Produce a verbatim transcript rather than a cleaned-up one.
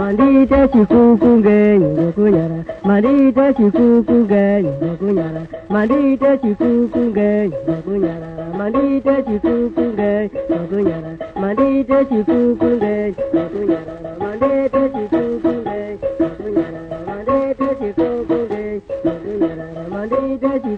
mandite chikukunge nyokunyara mandite chikukunge nyokunyara mandite chikukunge nyokunyara mandite chikukunge nyokunyara mandite chikukunge nyokunyara mandite chikukunge nyokunyara mandite chikukunge nyokunyara mandite